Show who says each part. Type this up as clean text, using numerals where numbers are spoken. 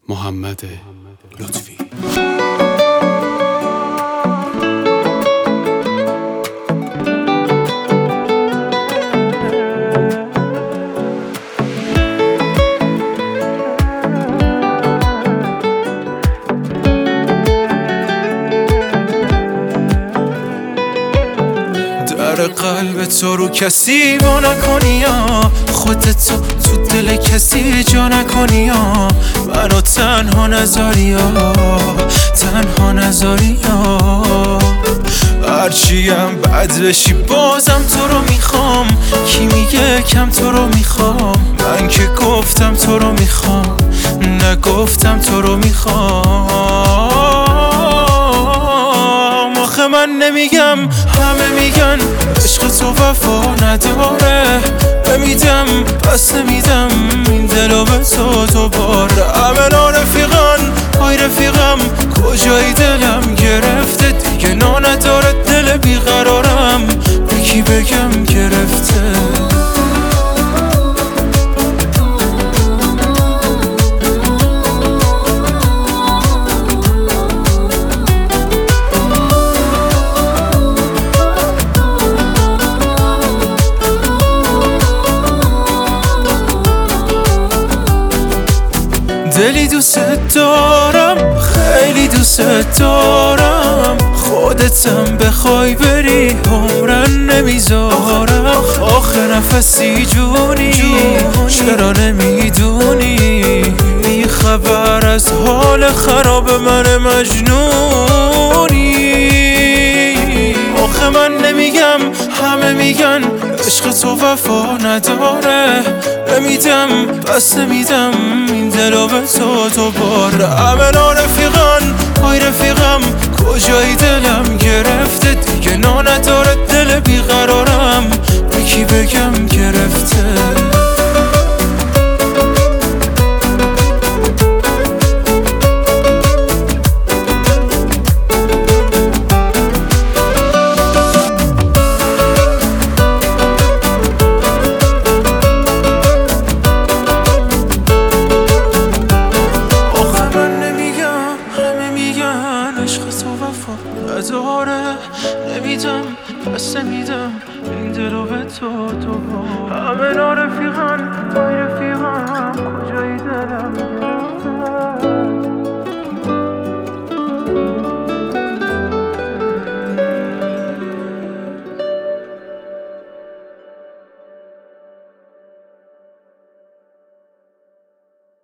Speaker 1: محمد لطفی.
Speaker 2: در قلب تو رو کسی با نکنی یا خودت تو دل کسی جا نکنی یا منو تنها نذاری یا هرچیم بد بشی بازم تو رو میخوام. کی میگه کم تو رو میخوام؟ من که گفتم تو رو میخوام، نگفتم تو رو میخوام. آخه من نمیگم، همه میگن عشق تو وفا نداره. نمیدم پس نمیدم این دلو به تو دوباره. همه رفیقان های رفیقم کجای دلم گرفته دیگه نداره دل بیقرارم. به کی بگم گرفته؟ دلی دوست دارم، خیلی دوست دارم. خودتم بخوای بری عمرن نمیذارم. آخه نفسی جونی چرا نمیدونی؟ بی خبر از حال خراب من مجنونی. آخه من نمیگم، همه میگن عشق تو وفا نداره. نمیدم پس نمیدم این دلو به تو دوباره. همه رفیقان های رفیقم کجای دلم گرفته دیگه نداره دل بیقرارم. به کی بگم گرفته؟ عشق تو وفا نداره. نمیدم پس نمیدم این دلو به تو همه رفیقان های رفیقم کجای دلم